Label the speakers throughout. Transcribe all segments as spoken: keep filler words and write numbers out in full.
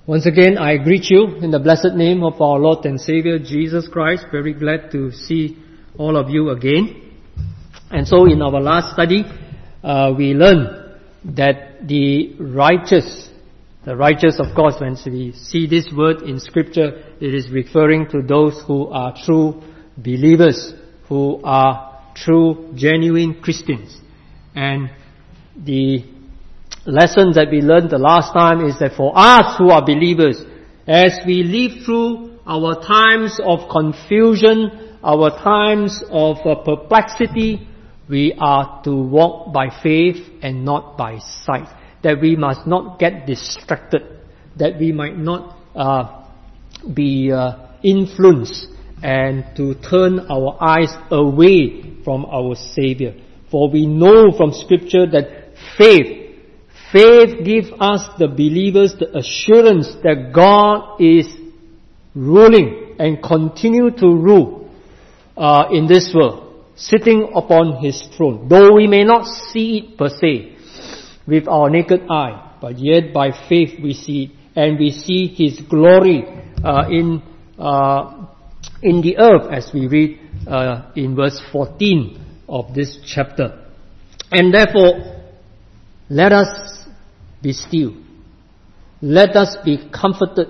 Speaker 1: Once again, I greet you in the blessed name of our Lord and Savior Jesus Christ. Very glad to see all of you again. And so in our last study, uh, we learned that the righteous, the righteous of course, when we see this word in Scripture, it is referring to those who are true believers, who are true, genuine Christians. And the lesson that we learned the last time is that for us who are believers, as we live through our times of confusion, our times of uh, perplexity, we are to walk by faith and not by sight. That we must not get distracted, that we might not uh, be uh, influenced and to turn our eyes away from our Savior. For we know from Scripture that faith Faith gives us, the believers, the assurance that God is ruling and continue to rule uh, in this world, sitting upon His throne. Though we may not see it per se with our naked eye, but yet by faith we see it, and we see His glory uh, in uh, in the earth, as we read uh, in verse fourteen of this chapter. And therefore, let us be still. Let us be comforted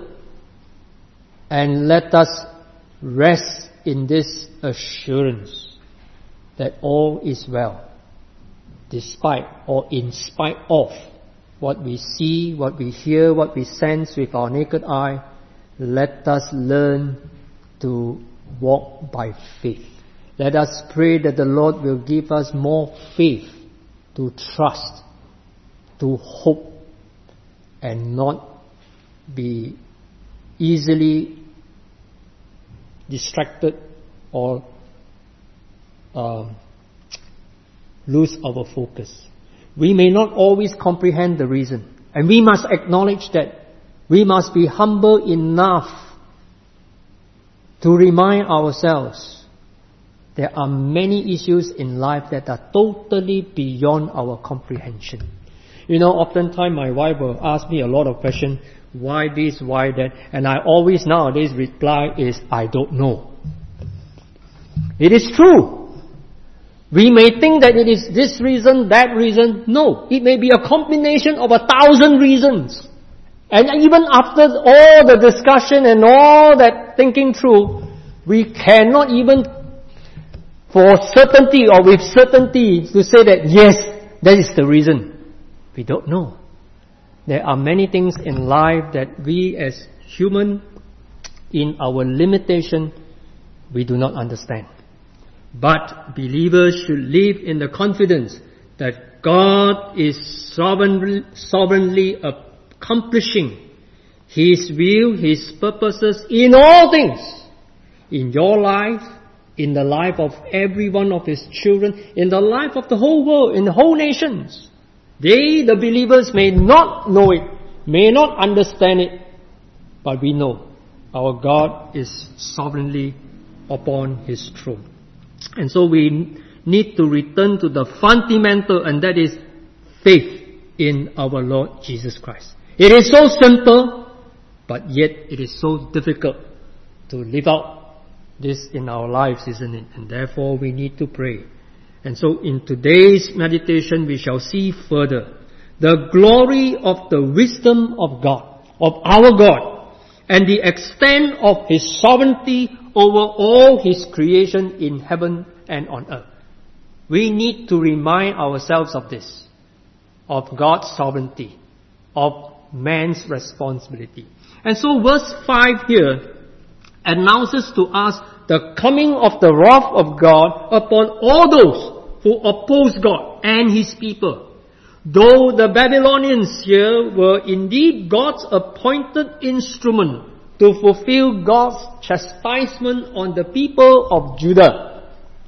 Speaker 1: and let us rest in this assurance that all is well, despite or in spite of what we see, what we hear, what we sense with our naked eye. Let us learn to walk by faith. Let us pray that the Lord will give us more faith to trust, to hope, and not be easily distracted or uh, lose our focus. We may not always comprehend the reason, and we must acknowledge that. We must be humble enough to remind ourselves there are many issues in life that are totally beyond our comprehension. You know, oftentimes my wife will ask me a lot of questions, why this, why that, and I always nowadays reply is, I don't know. It is true. We may think that it is this reason, that reason. No, it may be a combination of a thousand reasons. And even after all the discussion and all that thinking through, we cannot even for certainty or with certainty to say that yes, that is the reason. We don't know. There are many things in life that we as human, in our limitation, we do not understand. But believers should live in the confidence that God is sovereignly, sovereignly accomplishing His will, His purposes in all things. In your life, in the life of every one of His children, in the life of the whole world, in the whole nations. They, the believers, may not know it, may not understand it, but we know our God is sovereignly upon His throne. And so we need to return to the fundamental, and that is faith in our Lord Jesus Christ. It is so simple, but yet it is so difficult to live out this in our lives, isn't it? And therefore we need to pray. And so in today's meditation we shall see further the glory of the wisdom of God, of our God, and the extent of His sovereignty over all His creation in heaven and on earth. We need to remind ourselves of this, of God's sovereignty, of man's responsibility. And so verse five here announces to us the coming of the wrath of God upon all those who oppose God and His people. Though the Babylonians here were indeed God's appointed instrument to fulfill God's chastisement on the people of Judah,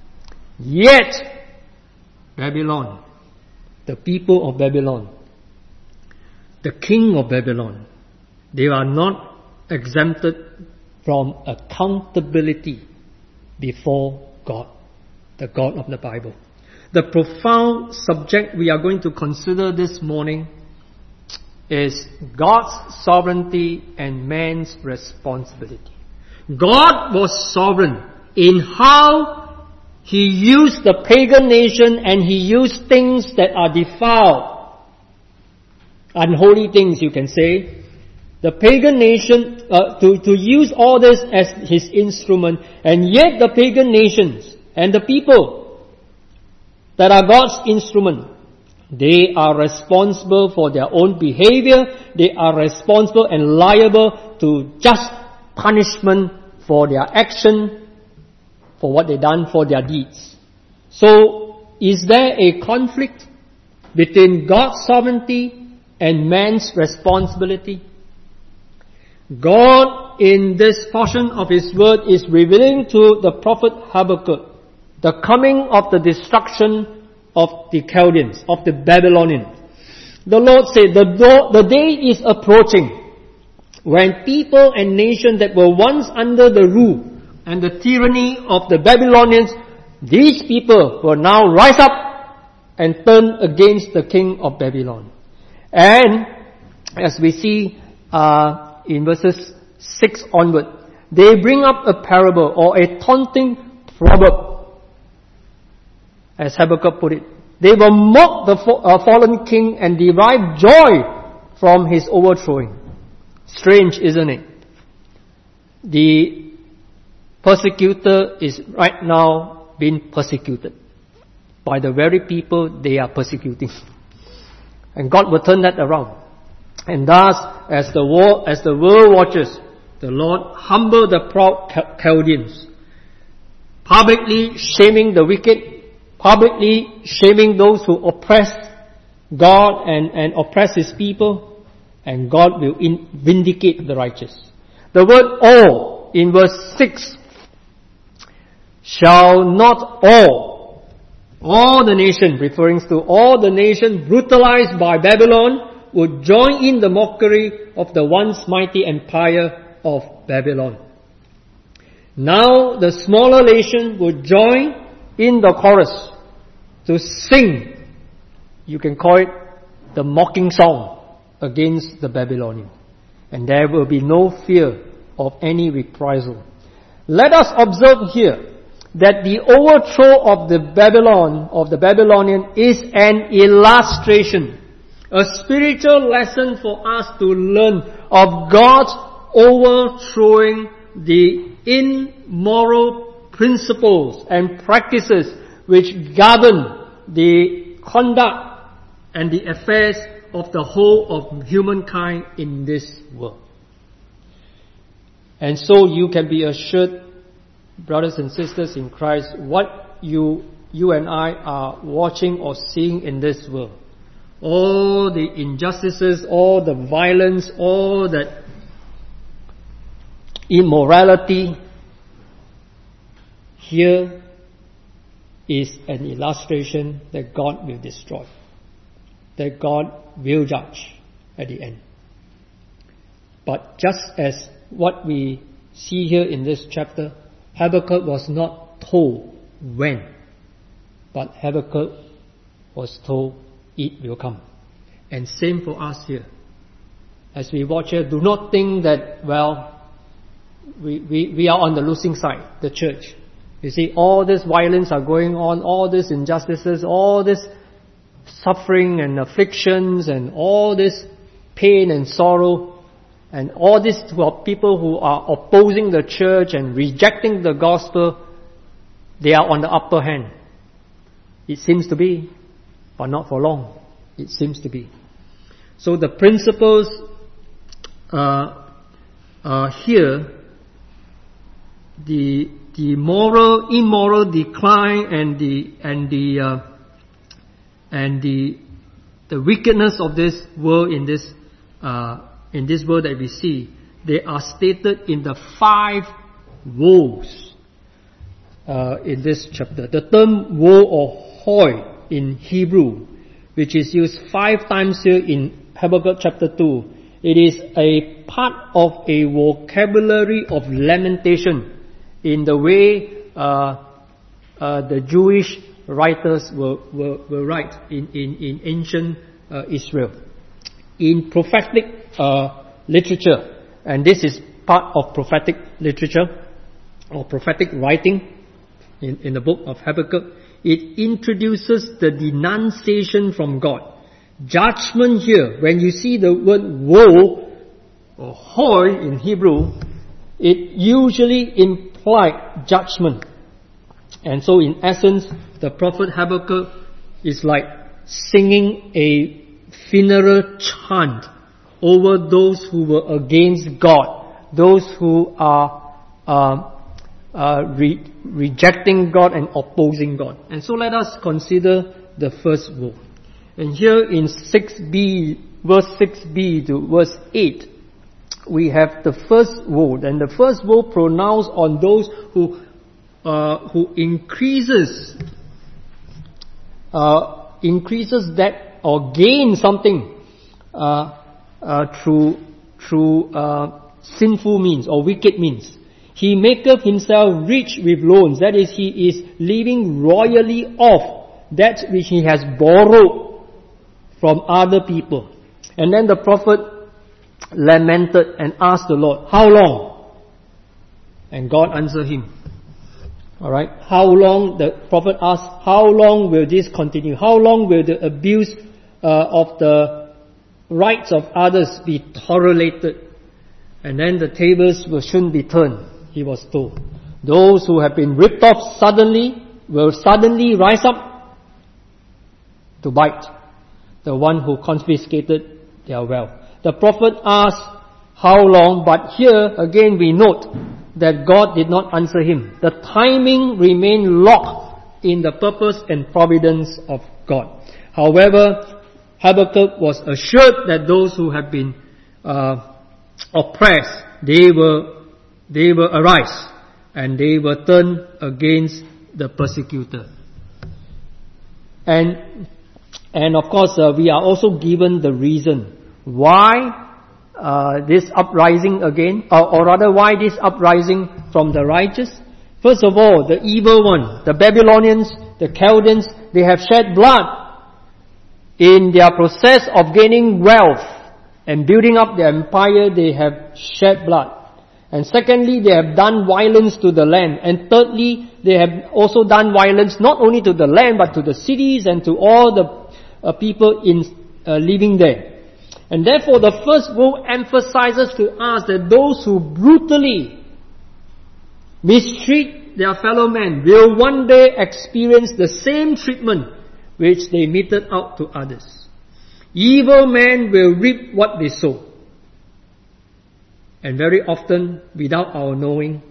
Speaker 1: yet Babylon, the people of Babylon, the king of Babylon, they are not exempted from accountability before God, the God of the Bible. The profound subject we are going to consider this morning is God's sovereignty and man's responsibility. God was sovereign in how He used the pagan nation, and He used things that are defiled, unholy things you can say, the pagan nation, uh, to, to use all this as His instrument, and yet the pagan nations and the people that are God's instrument, they are responsible for their own behavior. They are responsible and liable to just punishment for their action, for what they done, for their deeds. So, is there a conflict between God's sovereignty and man's responsibility? God, in this portion of His word, is revealing to the prophet Habakkuk the coming of the destruction of the Chaldeans, of the Babylonians. The Lord said, the, do- the day is approaching when people and nations that were once under the rule and the tyranny of the Babylonians, these people will now rise up and turn against the king of Babylon. And as we see uh, in verses six onward, they bring up a parable or a taunting proverb, as Habakkuk put it. They will mock the fo- uh, fallen king and derive joy from his overthrowing. Strange, isn't it? The persecutor is right now being persecuted by the very people they are persecuting. And God will turn that around. And thus, as the war, as the world watches, the Lord humble the proud Chaldeans, publicly shaming the wicked, publicly shaming those who oppress God and, and oppress His people, and God will in, vindicate the righteous. The word all in verse six, shall not all, all the nation, referring to all the nation brutalized by Babylon, would join in the mockery of the once mighty empire of Babylon. Now the smaller nation would join in the chorus to sing, you can call it the mocking song against the Babylonian. And there will be no fear of any reprisal. Let us observe here that the overthrow of the Babylon, of the Babylonian, is an illustration, a spiritual lesson for us to learn of God's overthrowing the immoral principles and practices which govern the conduct and the affairs of the whole of humankind in this world. And so you can be assured, brothers and sisters in Christ, what you, you and I are watching or seeing in this world, all the injustices, all the violence, all the immorality, here is an illustration that God will destroy, that God will judge at the end. But just as what we see here in this chapter, Habakkuk was not told when, but Habakkuk was told it will come. And same for us here. As we watch here, do not think that, well, we, we, we are on the losing side, the church. You see, all this violence are going on, all these injustices, all this suffering and afflictions and all this pain and sorrow, and all these people who are opposing the church and rejecting the gospel, they are on the upper hand. It seems to be, but not for long. It seems to be. So the principles uh, uh, here, the the moral, immoral decline and the and the uh, and the the wickedness of this world in this uh, in this world that we see, they are stated in the five woes uh, in this chapter. The term woe or hoi in Hebrew, which is used five times here in Habakkuk chapter two, it is a part of a vocabulary of lamentation in the way uh, uh, the Jewish writers will, will, will write in, in, in ancient uh, Israel. in prophetic uh, literature, and this is part of prophetic literature or prophetic writing in, in the book of Habakkuk, it introduces the denunciation from God. Judgment here, when you see the word woe or hoi in Hebrew, it usually implies judgment. And so in essence, the prophet Habakkuk is like singing a funeral chant over those who were against God, those who are uh, uh, re- rejecting God and opposing God. And so let us consider the first woe. And here in six b, verse six b to verse eight, we have the first woe. And the first woe pronounced on those who uh, who increases uh, increases that or gain something uh, uh, through through uh, sinful means or wicked means. He maketh himself rich with loans. That is, he is living royally off that which he has borrowed from other people. And then the prophet lamented and asked the Lord, how long? And God answered him. Alright, how long? The prophet asked, how long will this continue? How long will the abuse uh, of the rights of others be tolerated? And then the tables will soon be turned, he was told. Those who have been ripped off suddenly will suddenly rise up to bite the one who confiscated their wealth. The prophet asked how long, but here again we note that God did not answer him. The timing remained locked in the purpose and providence of God. However, Habakkuk was assured that those who have been uh, oppressed, they will they will arise and they will turn against the persecutor. And And of course, uh, we are also given the reason why uh, this uprising again, or, or rather why this uprising from the righteous. First of all, the evil one, the Babylonians, the Chaldeans, they have shed blood in their process of gaining wealth and building up their empire. They have shed blood. And secondly, they have done violence to the land. And thirdly, they have also done violence not only to the land but to the cities and to all the Uh, people in uh, living there. And therefore the first woe emphasizes to us that those who brutally mistreat their fellow men will one day experience the same treatment which they meted out to others. Evil men will reap what they sow. And very often, without our knowing,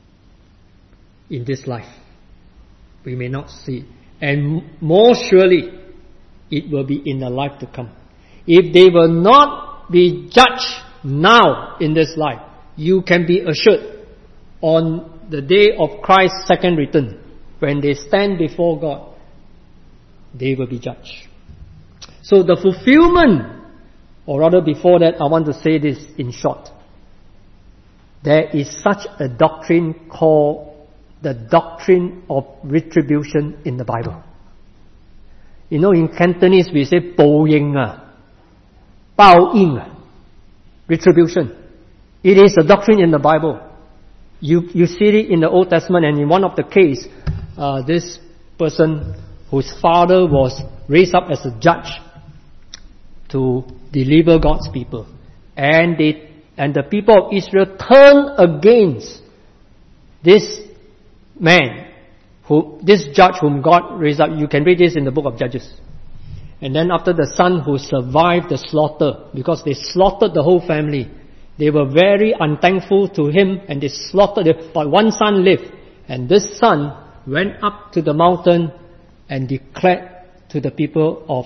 Speaker 1: in this life, we may not see. And more surely, it will be in the life to come. If they will not be judged now in this life, you can be assured on the day of Christ's second return, when they stand before God, they will be judged. So the fulfillment, or rather before that, I want to say this in short. There is such a doctrine called the doctrine of retribution in the Bible. You know, in Cantonese we say 報應啊,報應啊, retribution. It is a doctrine in the Bible. You you see it in the Old Testament, and in one of the case, uh, this person whose father was raised up as a judge to deliver God's people, and they and the people of Israel turned against this man. Who, this judge whom God raised up. You can read this in the book of Judges. And then after the son who survived the slaughter, because they slaughtered the whole family, they were very unthankful to him and they slaughtered him. But one son lived, and this son went up to the mountain and declared to the people of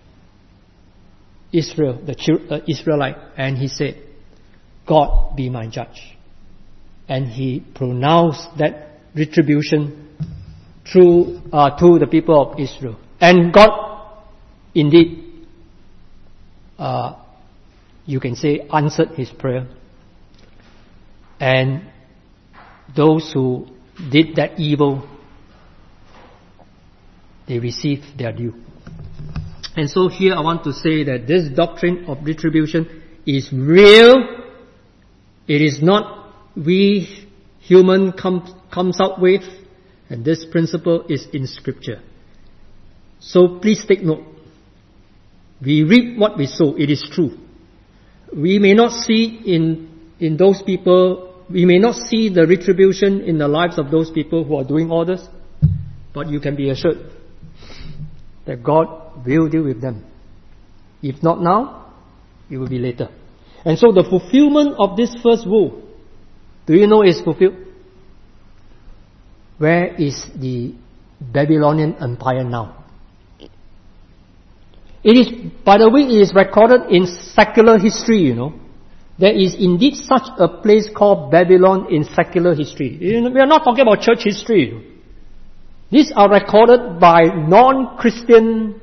Speaker 1: Israel, the uh, Israelite, and he said, God be my judge. And he pronounced that retribution through uh, to the people of Israel. And God indeed, uh, you can say, answered his prayer. And those who did that evil, they received their due. And so here I want to say that this doctrine of retribution is real. It is not we human come, comes up with, and this principle is in Scripture. So please take note. We reap what we sow. It is true. We may not see in in those people, we may not see the retribution in the lives of those people who are doing all this, but you can be assured that God will deal with them. If not now, it will be later. And so the fulfillment of this first woe, do you know is fulfilled? Where is the Babylonian Empire now? It is, by the way, it is recorded in secular history, you know. There is indeed such a place called Babylon in secular history. You know, we are not talking about church history. These are recorded by non-Christian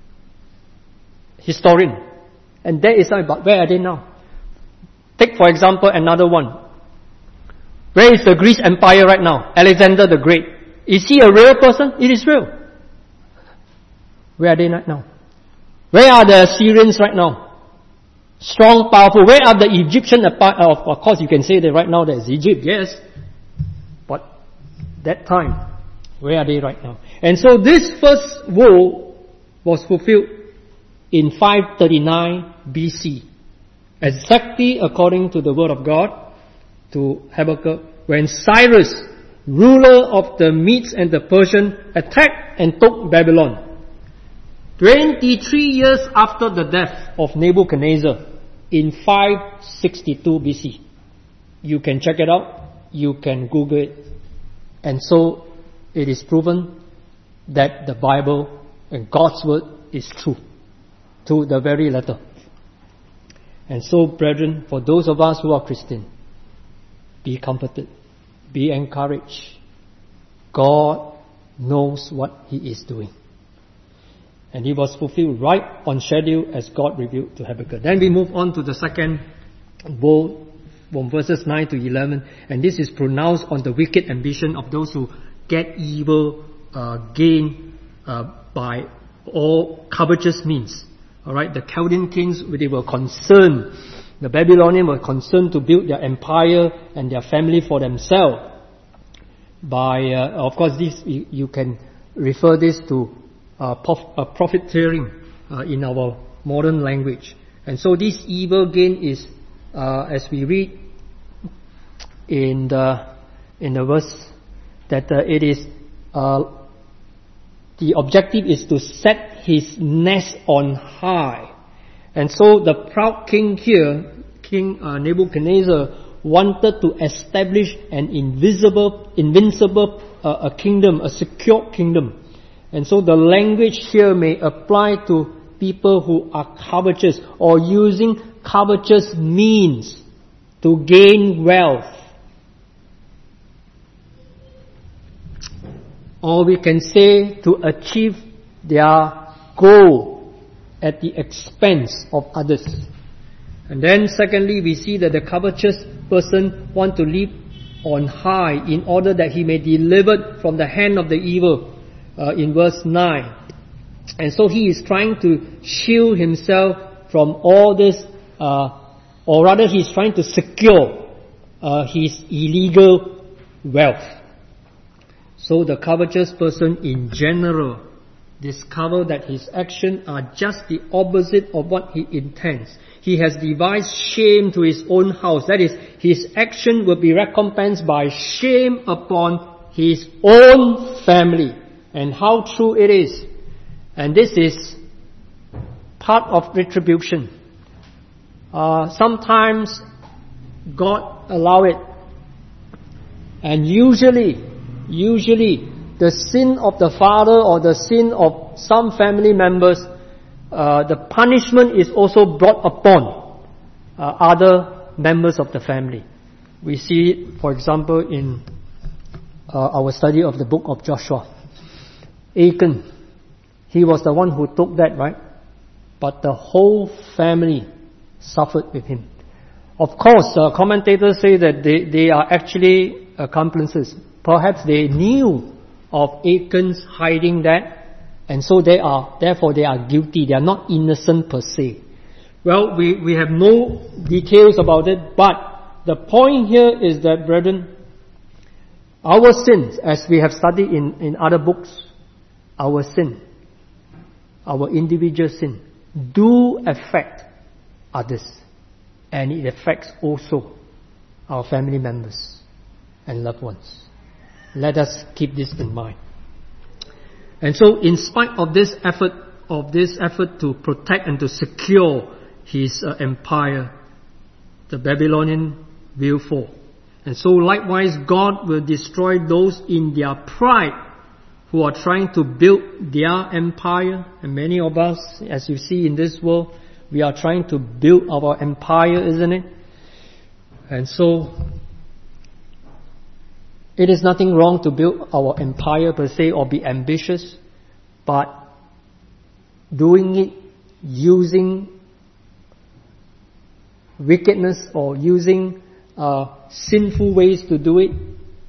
Speaker 1: historian. And there is, but where are they now? Take, for example, another one. Where is the Greece Empire right now? Alexander the Great. Is he a real person? It is real. Where are they right now? Where are the Assyrians right now? Strong, powerful. Where are the Egyptians? Of course, you can say that right now there's Egypt, yes. But that time, where are they right now? And so this first woe was fulfilled in five thirty-nine B C. Exactly according to the word of God to Habakkuk, when Cyrus, ruler of the Medes and the Persians, attacked and took Babylon. twenty-three years after the death of Nebuchadnezzar in five sixty-two B C. You can check it out. You can Google it. And so it is proven that the Bible and God's word is true to the very letter. And so, brethren, for those of us who are Christian, be comforted, be encouraged. God knows what He is doing. And it was fulfilled right on schedule as God revealed to Habakkuk. Then we move on to the second woe from verses nine to eleven. And this is pronounced on the wicked ambition of those who get evil uh, gain uh, by all covetous means. Alright, the Chaldean kings, they were concerned, the Babylonians were concerned to build their empire and their family for themselves. By, uh, of course, this you, you can refer this to uh, prof, uh, profiteering uh, in our modern language. And so this evil gain is, uh, as we read in the in the verse, that uh, it is uh, the objective is to set his nest on high. And so the proud king here, King uh, Nebuchadnezzar, wanted to establish an invisible, invincible uh, a kingdom, a secure kingdom. And so the language here may apply to people who are covetous or using covetous means to gain wealth. Or we can say to achieve their goal at the expense of others. And then secondly, we see that the covetous person wants to live on high in order that he may be delivered from the hand of the evil uh, in verse nine. And so he is trying to shield himself from all this, uh, or rather he is trying to secure uh, his illegal wealth. So the covetous person in general discover that his actions are just the opposite of what he intends. He has devised shame to his own house. That is, his action will be recompensed by shame upon his own family. And how true it is. And this is part of retribution. Uh, sometimes God allow it. And usually, usually, the sin of the father or the sin of some family members, uh, the punishment is also brought upon uh, other members of the family. We see it, for example, in uh, our study of the book of Joshua. Achan, he was the one who took that, right? But the whole family suffered with him. Of course, uh, commentators say that they, they are actually accomplices. Perhaps they knew of Achan's hiding that, And so they are, therefore they are guilty. They are not innocent per se. Well, we, we have no details about it, but the point here is that, brethren, our sins, as we have studied in, in other books, our sin, our individual sin, do affect others. And it affects also our family members and loved ones. Let us keep this in mind. And so, in spite of this effort, of this effort to protect and to secure his uh, empire, the Babylonian will fall. And so, likewise, God will destroy those in their pride who are trying to build their empire. And many of us, as you see in this world, we are trying to build our empire, isn't it? And so, it is nothing wrong to build our empire per se or be ambitious, but doing it using wickedness or using uh, sinful ways to do it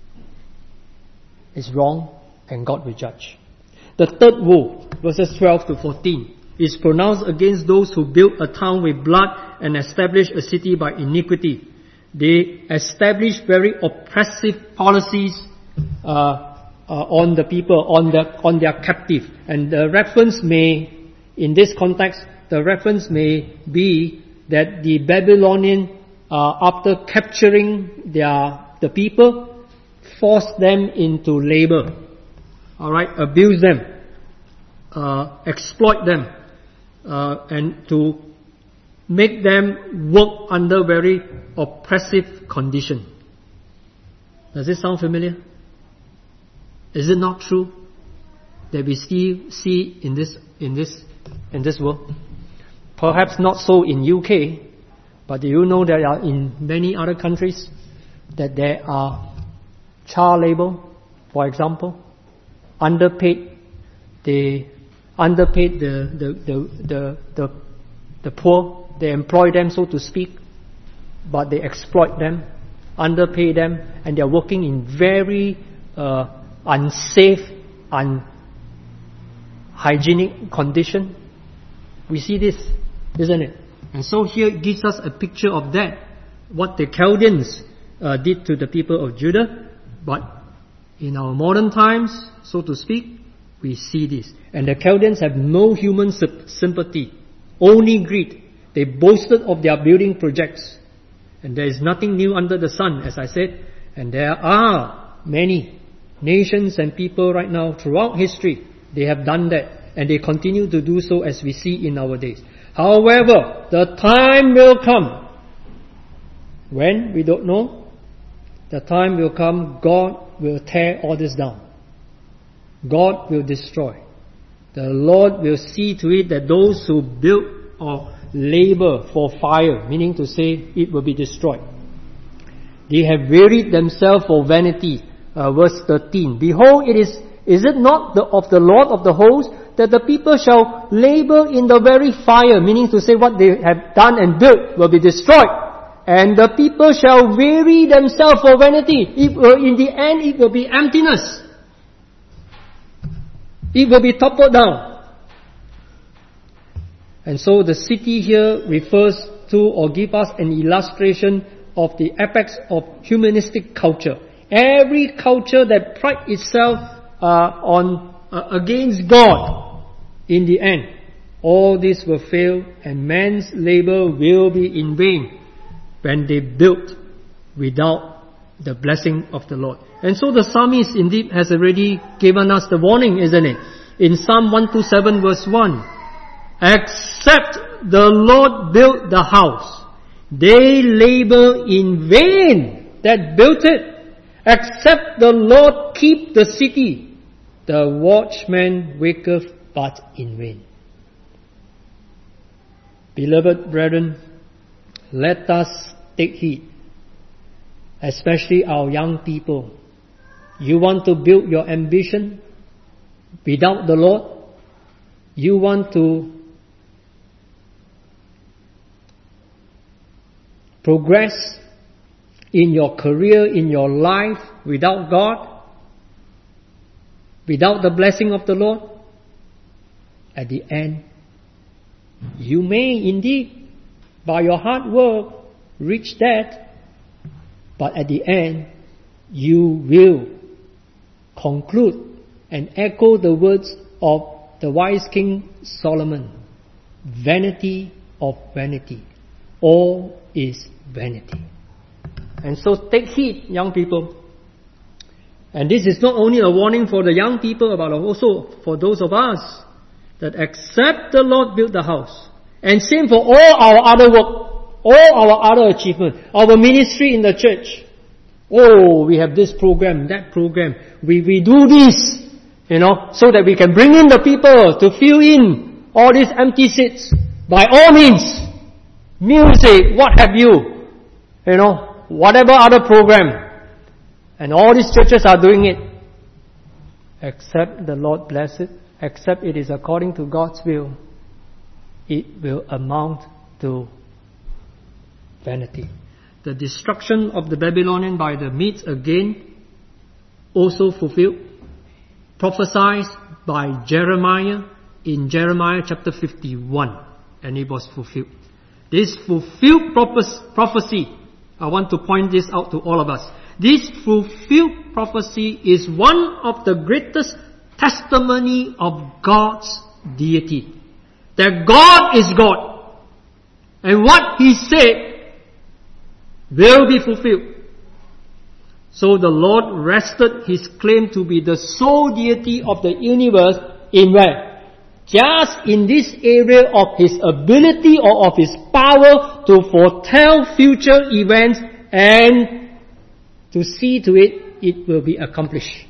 Speaker 1: is wrong, and God will judge. The third woe, verses twelve to fourteen, is pronounced against those who build a town with blood and establish a city by iniquity. They establish very oppressive policies uh, uh, on the people, on the on their captive. And the reference may, in this context, the reference may be that the Babylonian, uh, after capturing their the people, forced them into labor. All right, abuse them, uh, exploit them, uh, and to make them work under very oppressive condition. Does it sound familiar? Is it not true that we see see in this in this in this world? Perhaps not so in U K, but do you know there are in many other countries that there are child labor, for example, underpaid. They underpaid the the the the the, the poor. They employ them, so to speak, but they exploit them, underpay them, and they are working in very uh, unsafe, unhygienic condition. We see this, isn't it? And so here it gives us a picture of that, what the Chaldeans uh, did to the people of Judah. But in our modern times, so to speak, we see this. And the Chaldeans have no human sympathy, only greed. They boasted of their building projects. And there is nothing new under the sun, as I said. And there are many nations and people right now throughout history, they have done that. And they continue to do so, as we see in our days. However, the time will come. When? We don't know. The time will come, God will tear all this down. God will destroy. The Lord will see to it that those who build or labor for fire, meaning to say it will be destroyed. They have wearied themselves for vanity. Uh, verse thirteen. Behold, it is, is it not the, of the Lord of the hosts that the people shall labor in the very fire, meaning to say what they have done and built will be destroyed. And the people shall weary themselves for vanity. It will, in the end, it will be emptiness. It will be toppled down. And so the city here refers to or gives us an illustration of the apex of humanistic culture. Every culture that prides itself uh, on uh, against God, in the end, all this will fail and man's labor will be in vain when they built without the blessing of the Lord. And so the psalmist indeed has already given us the warning, isn't it? In Psalm one twenty-seven verse one, except the Lord build the house, they labor in vain that built it. Except the Lord keep the city, the watchman waketh but in vain. Beloved brethren, let us take heed, especially our young people. You want to build your ambition without the Lord? You want to progress in your career, in your life without God? Without the blessing of the Lord? at the end, you may indeed, by your hard work, reach that, but at the end, you will conclude and echo the words of the wise King Solomon. Vanity of vanity. All is vanity. And so take heed, young people. And this is not only a warning for the young people, but also for those of us, that except the Lord build the house, and same for all our other work, all our other achievement, our ministry in the church. Oh, we have this program, that program. We, we do this, you know, so that we can bring in the people to fill in all these empty seats. By all means, music, what have you, you know, whatever other program. And all these churches are doing it. Except the Lord bless it, except it is according to God's will, it will amount to vanity. The destruction of the Babylonian by the Medes again also fulfilled, prophesied by Jeremiah in Jeremiah chapter fifty-one, and it was fulfilled. This fulfilled prophecy, I want to point this out to all of us. This fulfilled prophecy is one of the greatest testimony of God's deity. That God is God. And what He said will be fulfilled. So the Lord rested His claim to be the sole deity of the universe in where? Just in this area of His ability or of His power to foretell future events and to see to it, it will be accomplished.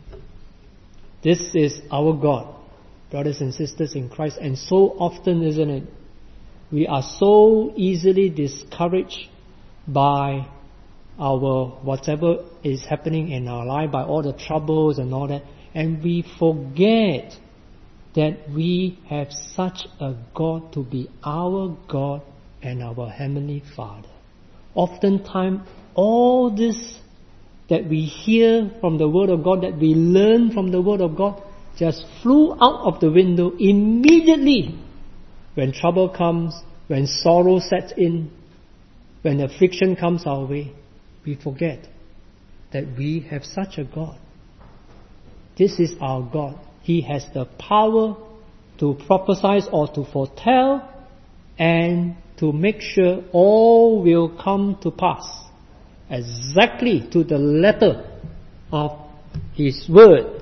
Speaker 1: This is our God, brothers and sisters in Christ. And so often, isn't it? We are so easily discouraged by our whatever is happening in our life, by all the troubles and all that. And we forget that we have such a God to be our God and our Heavenly Father. Oftentimes, all this that we hear from the Word of God, that we learn from the Word of God, just flew out of the window immediately when trouble comes, when sorrow sets in, when affliction comes our way. We forget that we have such a God. This is our God. He has the power to prophesy or to foretell and to make sure all will come to pass exactly to the letter of His word,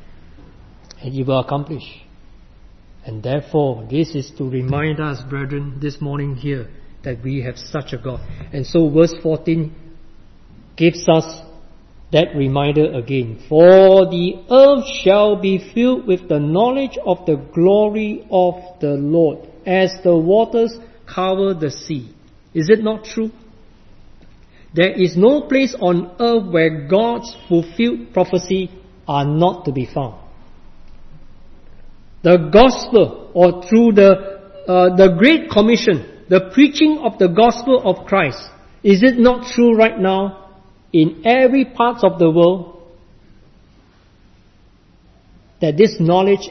Speaker 1: and He will accomplish. And therefore, this is to remind us, brethren, this morning here, that we have such a God. And so verse fourteen gives us that reminder again. For the earth shall be filled with the knowledge of the glory of the Lord, as the waters cover the sea. Is it not true? There is no place on earth where God's fulfilled prophecy are not to be found. The gospel, or through the uh, the Great Commission, the preaching of the gospel of Christ, is it not true right now in every part of the world that this knowledge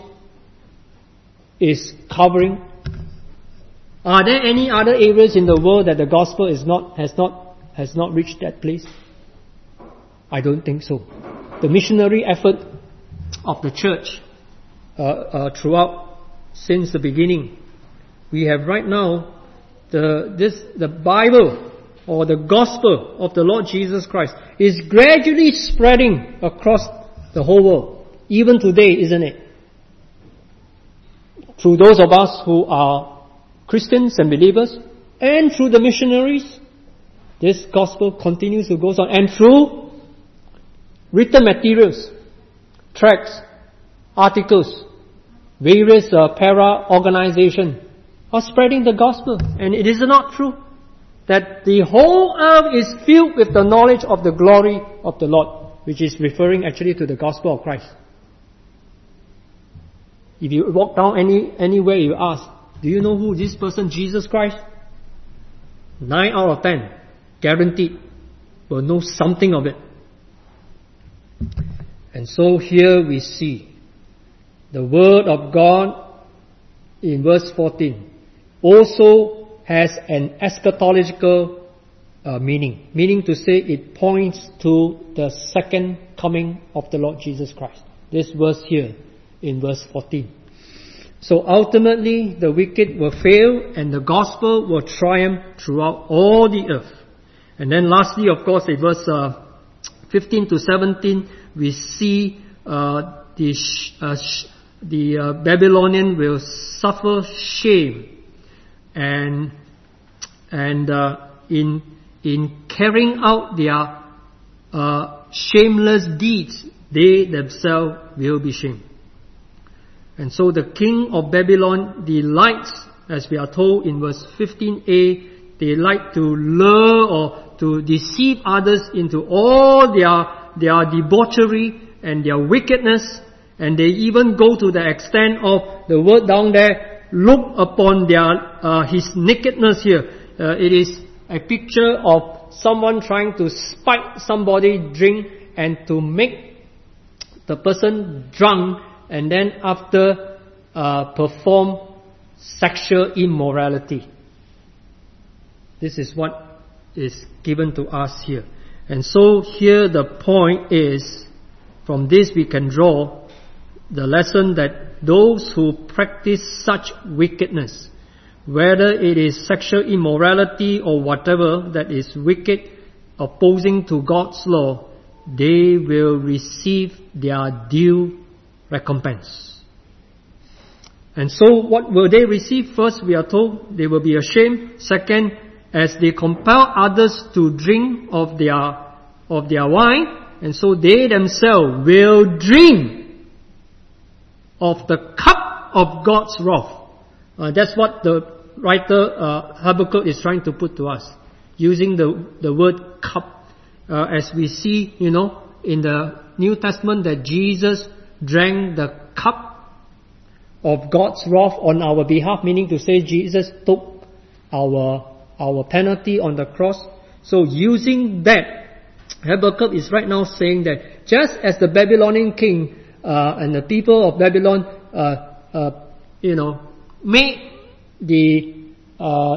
Speaker 1: is covering? Are there any other areas in the world that the gospel is not has not has not reached that place? I don't think so. The missionary effort of the church uh, uh, throughout since the beginning, we have right now the this the Bible or the gospel of the Lord Jesus Christ is gradually spreading across the whole world, even today, isn't it? Through those of us who are Christians and believers, and through the missionaries, this gospel continues to go on. And through written materials, tracts, articles, various uh, para-organizations are spreading the gospel. And it is not true that the whole earth is filled with the knowledge of the glory of the Lord, which is referring actually to the gospel of Christ. If you walk down any anywhere, you ask, do you know who this person, Jesus Christ? Nine out of ten, guaranteed, will know something of it. And so here we see the Word of God in verse fourteen, also has an eschatological uh, meaning. Meaning to say it points to the second coming of the Lord Jesus Christ. This verse here in verse fourteen. So ultimately the wicked will fail and the gospel will triumph throughout all the earth. And then lastly, of course, in verse uh, fifteen to seventeen, we see uh, the sh- uh, sh- the uh, Babylonian will suffer shame, and and uh, in in carrying out their uh, shameless deeds, they themselves will be shamed. And so the king of Babylon delights, as we are told in verse fifteen a, they like to lure or to deceive others into all their their debauchery and their wickedness, and they even go to the extent of the word down there, look upon their uh, his nakedness here. Uh, it is a picture of someone trying to spite somebody drink and to make the person drunk, and then after uh, perform sexual immorality. This is what is given to us here. And so here the point is, from this we can draw the lesson that those who practice such wickedness, whether it is sexual immorality or whatever that is wicked, opposing to God's law, they will receive their due recompense. And so what will they receive? First, we are told they will be ashamed. Second, as they compel others to drink of their of their wine, and so they themselves will drink of the cup of God's wrath. Uh, that's what the writer uh, Habakkuk is trying to put to us, using the the word cup, uh, as we see, you know, in the New Testament that Jesus drank the cup of God's wrath on our behalf, meaning to say Jesus took our our penalty on the cross. So using that, Habakkuk is right now saying that just as the Babylonian king uh, and the people of Babylon, uh, uh, you know, made the uh,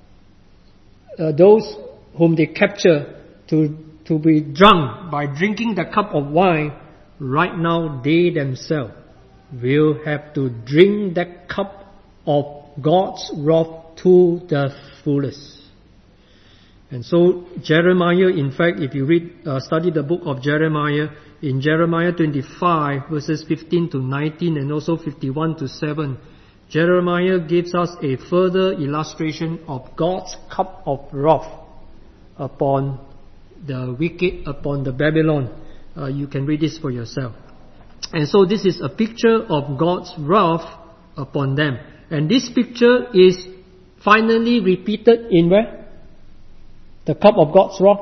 Speaker 1: uh, those whom they capture to to be drunk by drinking the cup of wine, right now they themselves will have to drink that cup of God's wrath to the fullest. And so Jeremiah, in fact, if you read, uh, study the book of Jeremiah, in Jeremiah twenty-five verses fifteen to nineteen and also fifty-one to seven, Jeremiah gives us a further illustration of God's cup of wrath upon the wicked, upon the Babylon. Uh, you can read this for yourself. And so this is a picture of God's wrath upon them. And this picture is finally repeated in where? The cup of God's wrath.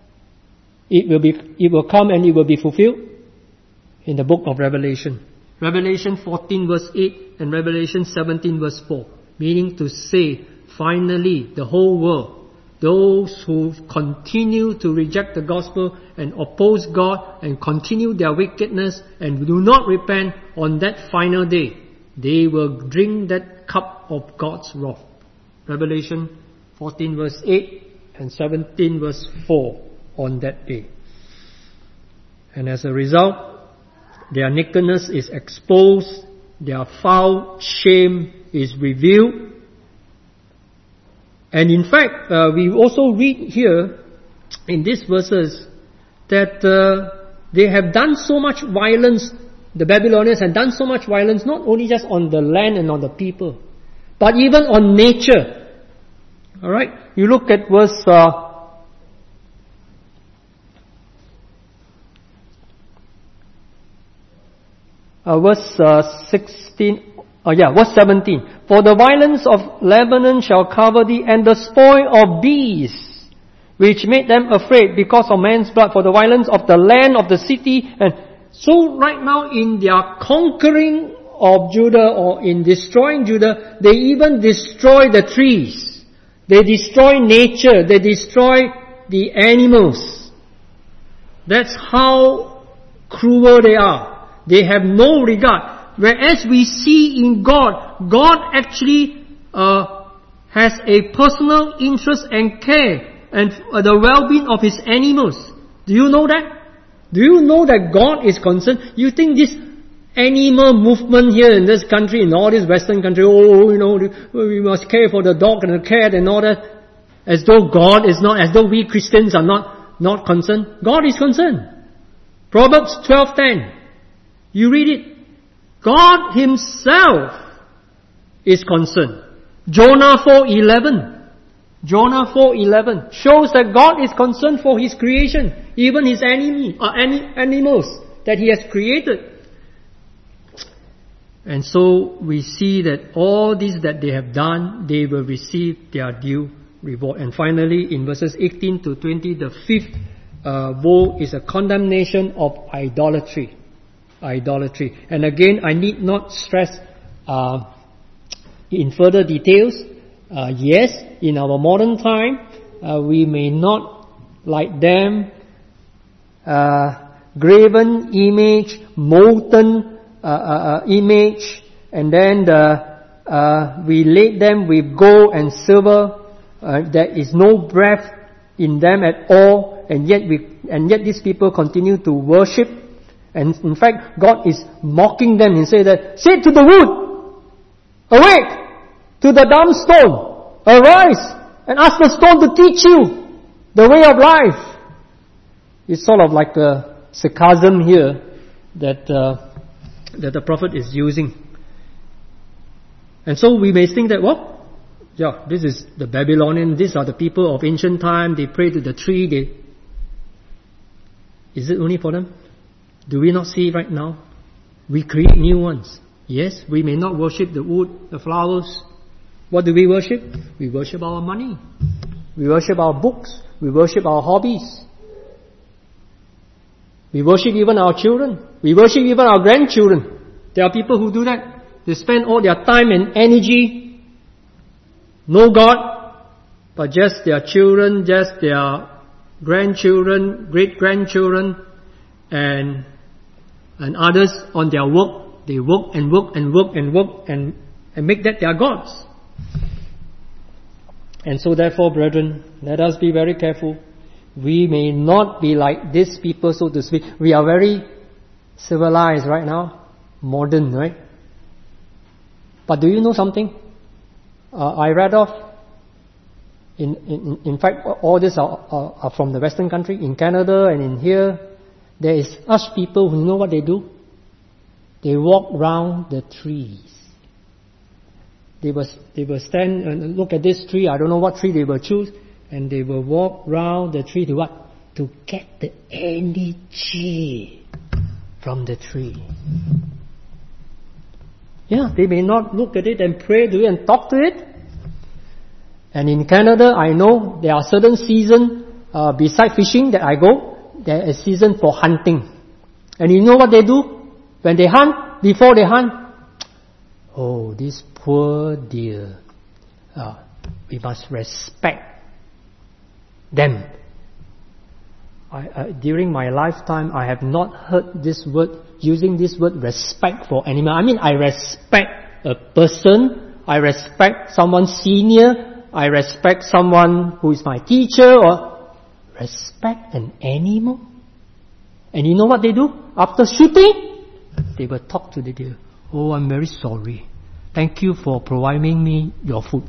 Speaker 1: It will be, it will come and it will be fulfilled in the book of Revelation. Revelation fourteen verse eight and Revelation seventeen verse four. Meaning to say, finally, the whole world, those who continue to reject the gospel and oppose God and continue their wickedness and do not repent, on that final day, they will drink that cup of God's wrath. Revelation fourteen verse eight and seventeen verse four on that day. And as a result, their nakedness is exposed, their foul shame is revealed. And in fact, uh, we also read here in these verses that uh, they have done so much violence, the Babylonians have done so much violence, not only just on the land and on the people, but even on nature. Alright, you look at verse uh, uh, verse uh, sixteen, oh yeah, verse seventeen. For the violence of Lebanon shall cover thee, and the spoil of beasts, which made them afraid because of man's blood, for the violence of the land of the city. And so right now in their conquering of Judah, or in destroying Judah, they even destroy the trees. They destroy nature. They destroy the animals. That's how cruel they are. They have no regard Whereas we see in God, God actually uh, has a personal interest and care and uh, the well-being of His animals. Do you know that? Do you know that God is concerned? You think this animal movement here in this country, in all this Western country, oh, you know, we must care for the dog and the cat and all that, as though God is not, as though we Christians are not, not concerned. God is concerned. Proverbs twelve ten. You read it. God Himself is concerned. Jonah four eleven. Jonah four eleven shows that God is concerned for His creation, even His enemy, or any animals that He has created. And so we see that all this that they have done, they will receive their due reward. And finally, in verses eighteen to twenty, the fifth uh, woe is a condemnation of idolatry. Idolatry. And again, I need not stress uh, in further details. Uh, yes, in our modern time, uh, we may not, like them, uh, graven image, molten uh, uh, image, and then the, uh, we lade them with gold and silver. Uh, there is no breath in them at all, and yet we, and yet these people continue to worship. And in fact, God is mocking them and say that, say to the wood, awake! To the dumb stone, arise and ask the stone to teach you the way of life. It's sort of like a sarcasm here that uh, that the prophet is using. And so we may think that, well, yeah, this is the Babylonian, these are the people of ancient time, they pray to the tree. They... Is it only for them? Do we not see right now? We create new ones. Yes, we may not worship the wood, the flowers. What do we worship? We worship our money. We worship our books. We worship our hobbies. We worship even our children. We worship even our grandchildren. There are people who do that. They spend all their time and energy, no God, but just their children, just their grandchildren, great-grandchildren, and and others on their work. They work and work and work and work and, and make that their gods. And so therefore, brethren, let us be very careful. We may not be like these people, so to speak. We are very civilized right now, modern, right? But do you know something? Uh, I read off, in, in, in fact, all these are, are, are from the Western country. In Canada and in here, there is us people who know what they do. They walk round the trees. They will, they will stand and look at this tree. I don't know what tree they will choose. And they will walk round the tree to what? To get the energy from the tree. Yeah, they may not look at it and pray to it and talk to it. And in Canada, I know there are certain seasons, uh, beside fishing that I go, there is a season for hunting. And you know what they do? When they hunt, before they hunt, oh, this poor deer, uh, we must respect them. I, uh, during my lifetime, I have not heard this word, using this word respect for animal. I mean, I respect a person, I respect someone senior, I respect someone who is my teacher, or respect an animal. And you know what they do? After shooting, they will talk to the deer. Oh, I'm very sorry. Thank you for providing me your food.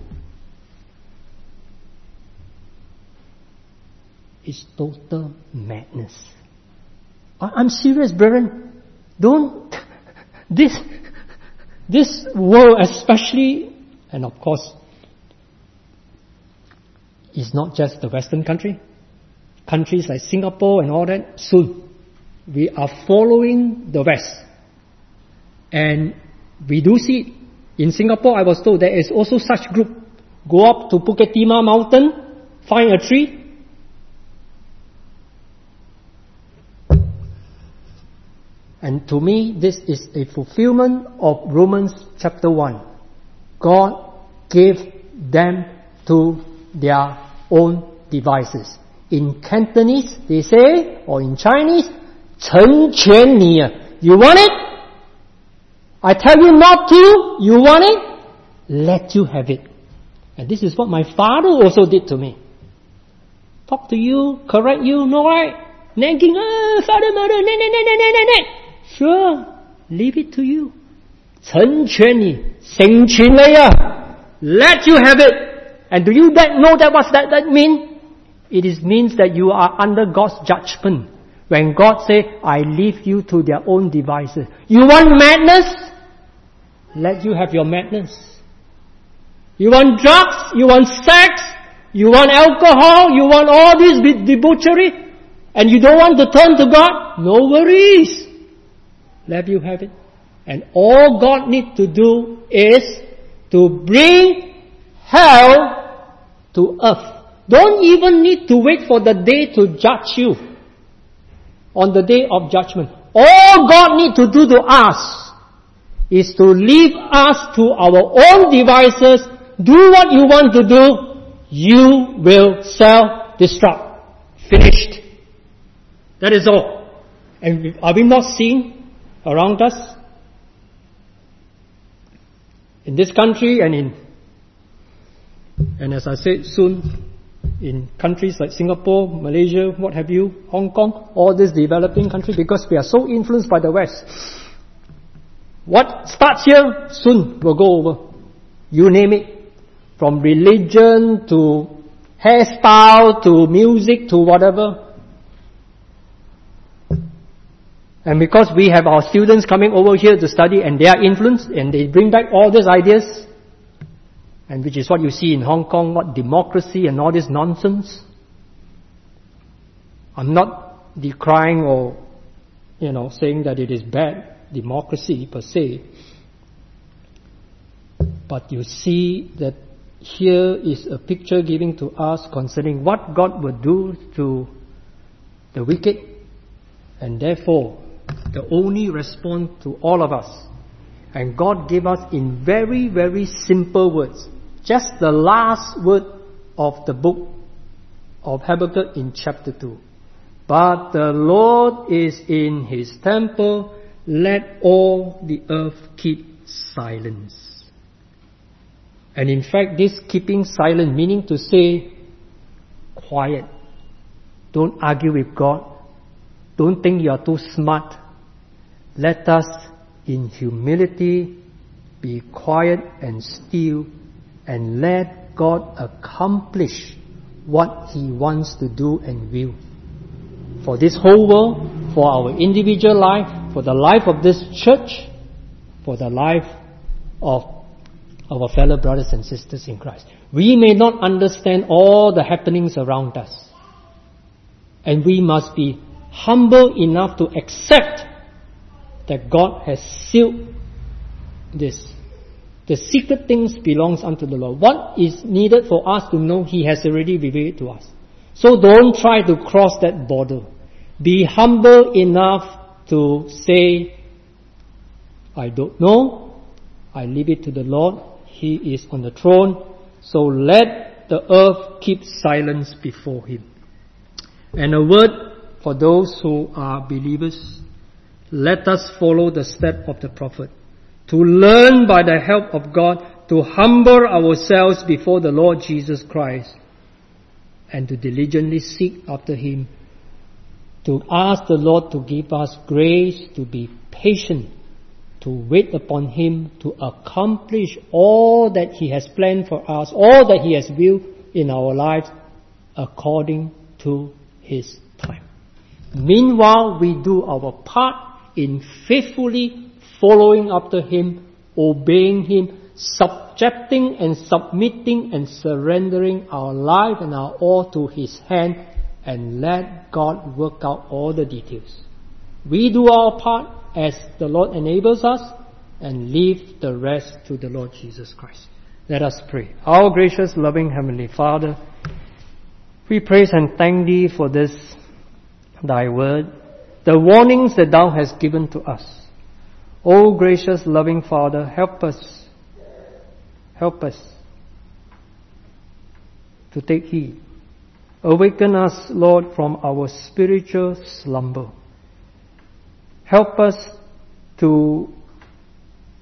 Speaker 1: It's total madness. I'm serious, brethren. Don't, this, this world especially, and of course, it's not just the Western country. Countries like Singapore and all that, soon, we are following the West. And we do see, in Singapore I was told there is also such group. Go up to Bukit Timah mountain, find a tree, and to me this is a fulfillment of Romans chapter one. God gave them to their own devices. In Cantonese they say, or in Chinese, 成全你. You want it? I tell you not to, you want it? Let you have it. And this is what my father also did to me. Talk to you, correct you, no right? Nagging, ah, father, mother, ne, ne, ne, ne, ne, ne, ne. Sure, leave it to you. 成全你，成全你啊 Let you have it. And do you that know that what that, that mean? It is means that you are under God's judgment. When God say, I leave you to their own devices. You want madness? Let you have your madness. You want drugs? You want sex? You want alcohol? You want all this debauchery? And you don't want to turn to God? No worries. Let you have it. And all God needs to do is to bring hell to earth. Don't even need to wait for the day to judge you. On the day of judgment. All God needs to do to us is to leave us to our own devices. Do what you want to do. You will self-destruct. Finished. That is all. And are we not seeing around us? In this country and in, and as I said soon, in countries like Singapore, Malaysia, what have you, Hong Kong, all these developing countries, because we are so influenced by the West. What starts here, soon will go over. You name it. From religion to hairstyle to music to whatever. And because we have our students coming over here to study and they are influenced and they bring back all these ideas, and which is what you see in Hong Kong, what democracy and all this nonsense. I'm not decrying or, you know, saying that it is bad, democracy per se. But you see that here is a picture giving to us concerning what God would do to the wicked, and therefore the only response to all of us. And God gave us in very, very simple words. Just the last word of the book of Habakkuk in chapter two. But the Lord is in His temple, let all the earth keep silence. And in fact, this keeping silent meaning to say, quiet. Don't argue with God. Don't think you are too smart. Let us in humility be quiet and still and let God accomplish what He wants to do and will. For this whole world, for our individual life, for the life of this church, for the life of our fellow brothers and sisters in Christ. We may not understand all the happenings around us. And we must be humble enough to accept that God has sealed this. The secret things belongs unto the Lord. What is needed for us to know, He has already revealed to us. So don't try to cross that border. Be humble enough to say, I don't know. I leave it to the Lord. He is on the throne. So let the earth keep silence before Him. And a word for those who are believers. Let us follow the step of the prophet. To learn by the help of God to humble ourselves before the Lord Jesus Christ. And to diligently seek after Him. To ask the Lord to give us grace to be patient. To wait upon Him to accomplish all that He has planned for us. All that He has willed in our lives according to His time. Meanwhile, we do our part in faithfully following after Him, obeying Him, subjecting and submitting and surrendering our life and our all to His hand, and let God work out all the details. We do our part as the Lord enables us, and leave the rest to the Lord Jesus Christ. Let us pray. Our gracious, loving Heavenly Father, we praise and thank Thee for this Thy word, the warnings that Thou hast given to us. O gracious, loving Father, help us, help us to take heed. Awaken us, Lord, from our spiritual slumber. Help us to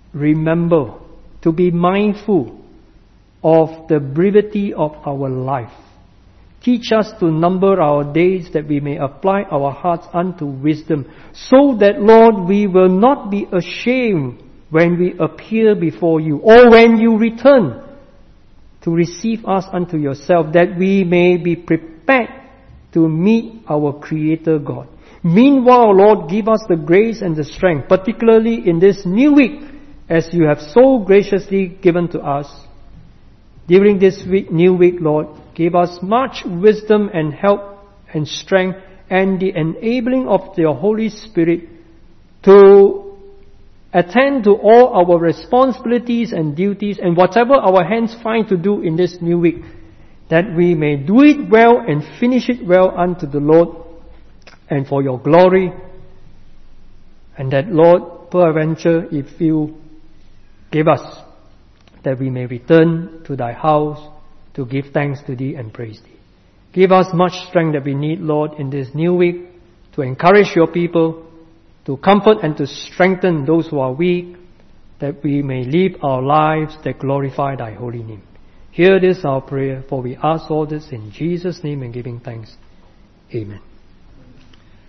Speaker 1: remember to be mindful of the brevity of our life. Teach us to number our days that we may apply our hearts unto wisdom, so that, Lord, we will not be ashamed when we appear before you, or when you return to receive us unto yourself, that we may be prepared to meet our Creator God. Meanwhile, Lord, give us the grace and the strength, particularly in this new week, as you have so graciously given to us. During this week, new week, Lord, give us much wisdom and help and strength and the enabling of your Holy Spirit to attend to all our responsibilities and duties and whatever our hands find to do in this new week, that we may do it well and finish it well unto the Lord and for your glory. And that, Lord, peradventure, if you give us, that we may return to thy house to give thanks to thee and praise thee. Give us much strength that we need, Lord, in this new week, to encourage your people, to comfort and to strengthen those who are weak, that we may live our lives that glorify thy holy name. Hear this our prayer, for we ask all this in Jesus' name and giving thanks. Amen.